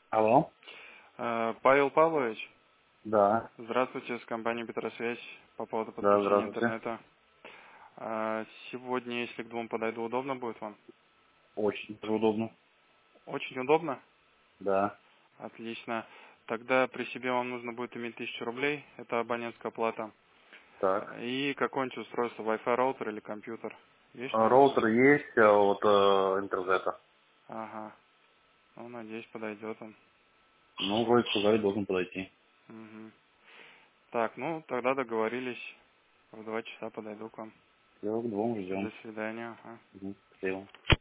Алло? Павел Павлович, Да. здравствуйте, с компании Петросвязь по поводу Да, подключения здравствуйте. интернета. Сегодня, если к двум подойду, удобно будет вам? Очень даже удобно. Очень удобно? Да. Отлично. Тогда при себе вам нужно будет иметь 1000 рублей, это абонентская плата. Так. И какое-нибудь устройство, Wi-Fi роутер или компьютер. Есть что-нибудь? Роутер есть от интернета. Ага. Ну, надеюсь, подойдет он. Ну, вроде сказали, должен подойти. Мгм. Так, ну, тогда договорились. В 2 часа подойду к вам. Все, к двум До ждем. свидания. Ага. Угу.